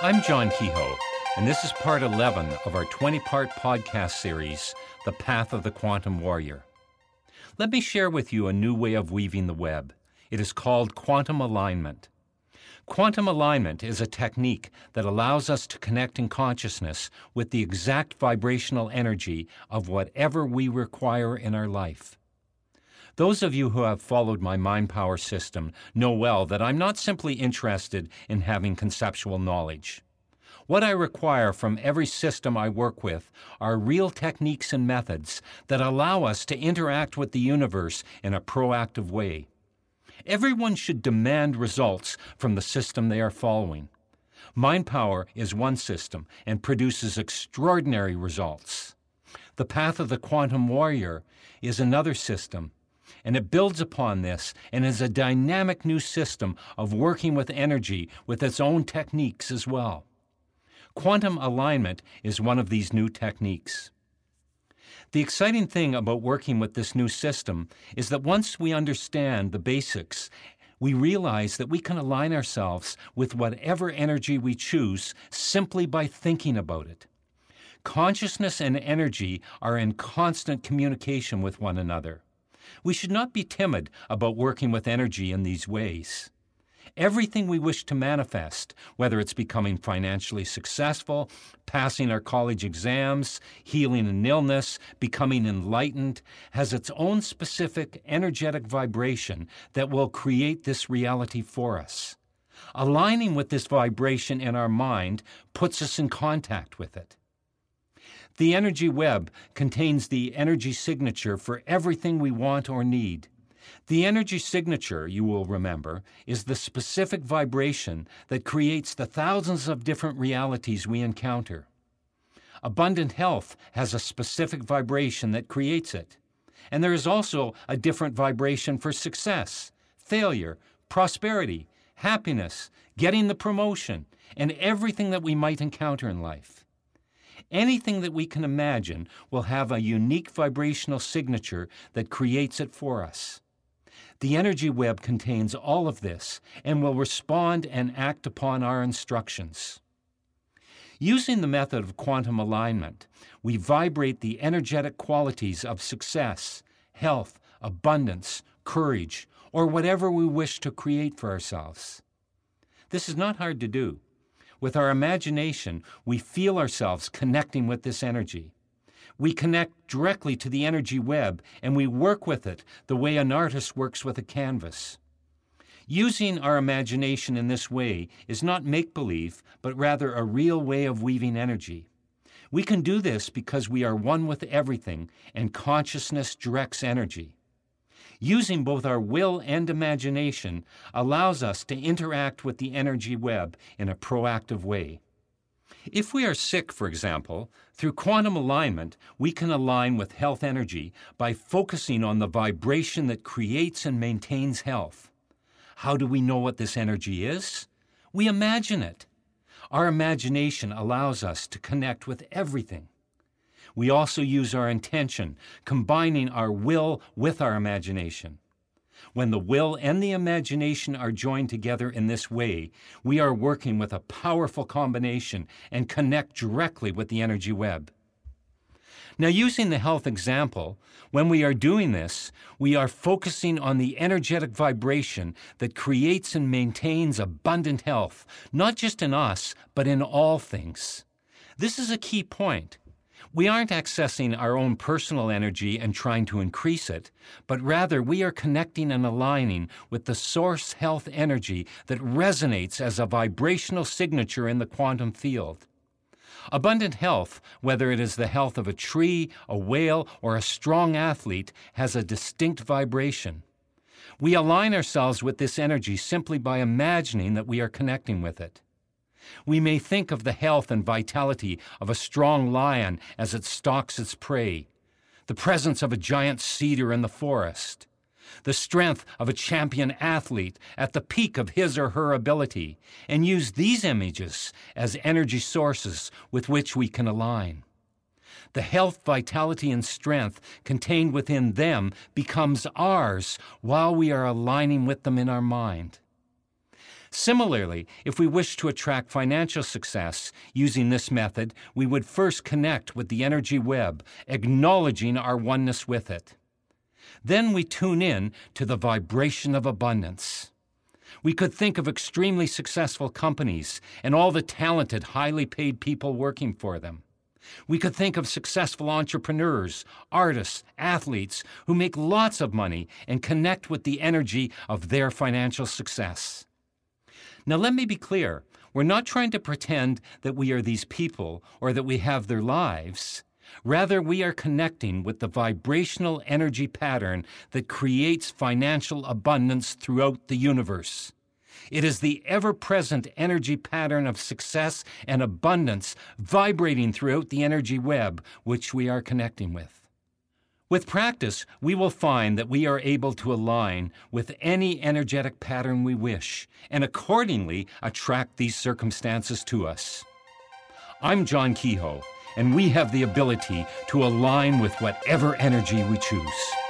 I'm John Kehoe, and this is part 11 of our 20-part podcast series, The Path of the Quantum Warrior. Let me share with you a new way of weaving the web. It is called quantum alignment. Quantum alignment is a technique that allows us to connect in consciousness with the exact vibrational energy of whatever we require in our life. Those of you who have followed my mind power system know well that I'm not simply interested in having conceptual knowledge. What I require from every system I work with are real techniques and methods that allow us to interact with the universe in a proactive way. Everyone should demand results from the system they are following. Mind power is one system and produces extraordinary results. The Path of the Quantum Warrior is another system, and it builds upon this and is a dynamic new system of working with energy with its own techniques as well. Quantum alignment is one of these new techniques. The exciting thing about working with this new system is that once we understand the basics, we realize that we can align ourselves with whatever energy we choose simply by thinking about it. Consciousness and energy are in constant communication with one another. We should not be timid about working with energy in these ways. Everything we wish to manifest, whether it's becoming financially successful, passing our college exams, healing an illness, becoming enlightened, has its own specific energetic vibration that will create this reality for us. Aligning with this vibration in our mind puts us in contact with it. The energy web contains the energy signature for everything we want or need. The energy signature, you will remember, is the specific vibration that creates the thousands of different realities we encounter. Abundant health has a specific vibration that creates it. And there is also a different vibration for success, failure, prosperity, happiness, getting the promotion, and everything that we might encounter in life. Anything that we can imagine will have a unique vibrational signature that creates it for us. The energy web contains all of this and will respond and act upon our instructions. Using the method of quantum alignment, we vibrate the energetic qualities of success, health, abundance, courage, or whatever we wish to create for ourselves. This is not hard to do. With our imagination, we feel ourselves connecting with this energy. We connect directly to the energy web, and we work with it the way an artist works with a canvas. Using our imagination in this way is not make-believe, but rather a real way of weaving energy. We can do this because we are one with everything, and consciousness directs energy. Using both our will and imagination allows us to interact with the energy web in a proactive way. If we are sick, for example, through quantum alignment, we can align with health energy by focusing on the vibration that creates and maintains health. How do we know what this energy is? We imagine it. Our imagination allows us to connect with everything. We also use our intention, combining our will with our imagination. When the will and the imagination are joined together in this way, we are working with a powerful combination and connect directly with the energy web. Now, using the health example, when we are doing this, we are focusing on the energetic vibration that creates and maintains abundant health, not just in us, but in all things. This is a key point. We aren't accessing our own personal energy and trying to increase it, but rather we are connecting and aligning with the source health energy that resonates as a vibrational signature in the quantum field. Abundant health, whether it is the health of a tree, a whale, or a strong athlete, has a distinct vibration. We align ourselves with this energy simply by imagining that we are connecting with it. We may think of the health and vitality of a strong lion as it stalks its prey, the presence of a giant cedar in the forest, the strength of a champion athlete at the peak of his or her ability, and use these images as energy sources with which we can align. The health, vitality, and strength contained within them becomes ours while we are aligning with them in our mind. Similarly, if we wish to attract financial success using this method, we would first connect with the energy web, acknowledging our oneness with it. Then we tune in to the vibration of abundance. We could think of extremely successful companies and all the talented, highly paid people working for them. We could think of successful entrepreneurs, artists, athletes who make lots of money and connect with the energy of their financial success. Now, let me be clear. We're not trying to pretend that we are these people or that we have their lives. Rather, we are connecting with the vibrational energy pattern that creates financial abundance throughout the universe. It is the ever-present energy pattern of success and abundance vibrating throughout the energy web which we are connecting with. With practice, we will find that we are able to align with any energetic pattern we wish and accordingly attract these circumstances to us. I'm John Kehoe, and we have the ability to align with whatever energy we choose.